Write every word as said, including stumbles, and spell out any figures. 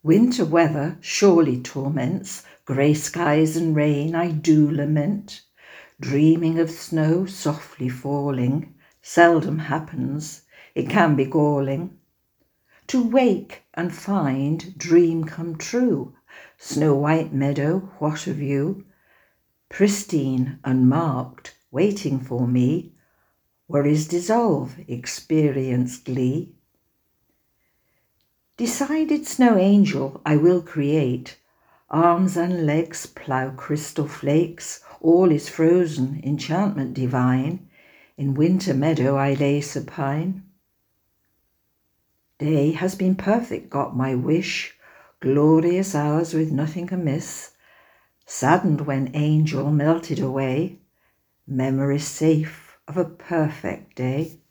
Winter weather surely torments, grey skies and rain I do lament. Dreaming of snow softly falling seldom happens, it can be galling. To wake and find dream come true, snow-white meadow, what a view! Pristine, unmarked, waiting for me, worries dissolve, experience glee. Decided snow angel I will create, arms and legs plough crystal flakes, all is frozen, enchantment divine, in winter meadow I lay supine. Day has been perfect, got my wish, glorious hours with nothing amiss, saddened when angel melted away, memory safe of a perfect day.